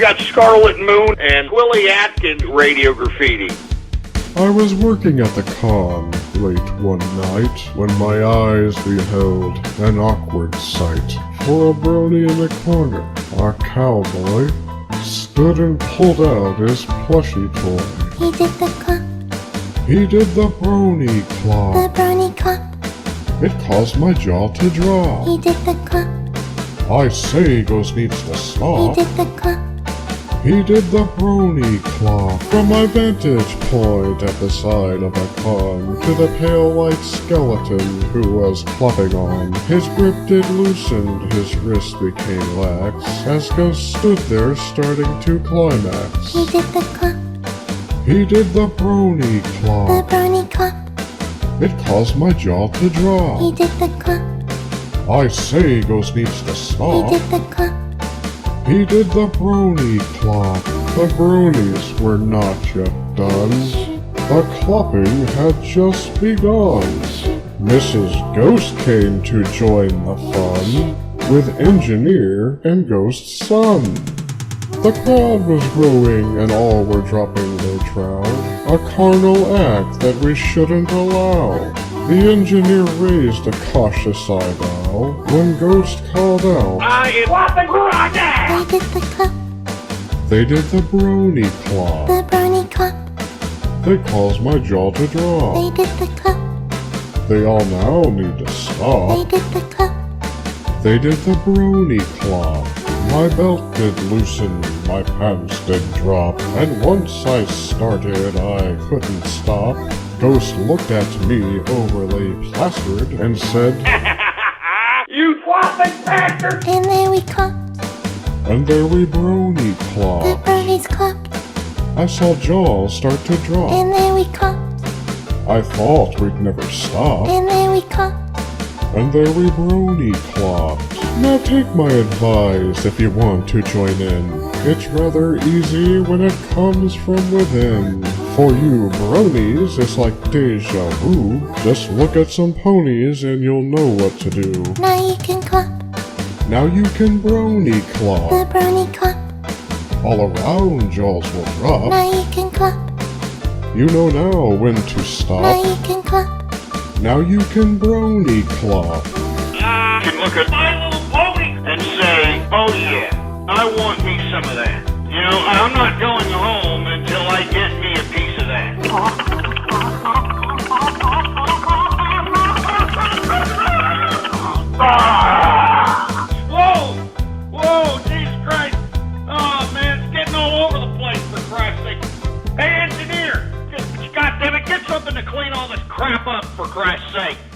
got Scarlet Moon and Willie Atkins radio graffiti. I was working at the con late one night when my eyes beheld an awkward sight. For a brony in the corner, a cowboy, stood and pulled out his plushy toy. He did the clap, He did the brony claw. the brony clap. It caused my jaw to drop. He did the clap, I say, Ghost needs to he stop. did the clap. He did the brony claw. From my vantage point at the side of a con, to the pale white skeleton who was clopping on. His grip did loosen, his wrist became lax, as Ghost stood there starting to climax. He did the clap, He did the brony the claw. brony clap. It caused my jaw to He drop. did the clap, I say, Ghost needs to he stop. did the clap. He did the brony claw. The bronies were not yet done. The clopping had just begun. Mrs. Ghost came to join the fun with Engineer and Ghost's son. The crowd was growing and all were dropping their trowel, a carnal act that we shouldn't allow. The engineer raised a cautious eyebrow when Ghost called out, I am whopping right now! They did the clap, they did the brony claw. the brony clap. They caused my jaw to They drop. did the clap, They all now need to they stop. did the clap. They did the brony claw. My belt did loosen, my pants did drop, and once I started I couldn't stop. Ghost looked at me overly plastered and said, You whopping bastard! And there we clapped, and there we brony the claw. bronies clapped. I saw jaws start to drop. And there we clapped, I thought we'd never stop. and there we clapped. And there we brony claw. Now take my advice if you want to join in. It's rather easy when it comes from within. For you bronies, it's like deja vu. Just look at some ponies and you'll know what to do. Now you can clap, Now you can brony the claw. brony clap. All around jaws will drop. Now you can clap, You know now when to now stop. you can clap. Now you can brony claw. I can look at my little pony and say, oh yeah, I want me some of that. You know, I'm not going home until I get me a piece of that. Whoa! Whoa, Jesus Christ! Oh man, it's getting all over the place, for Christ's sake. Hey engineer, just goddamn it, get something to clean all this crap up, for Christ's sake.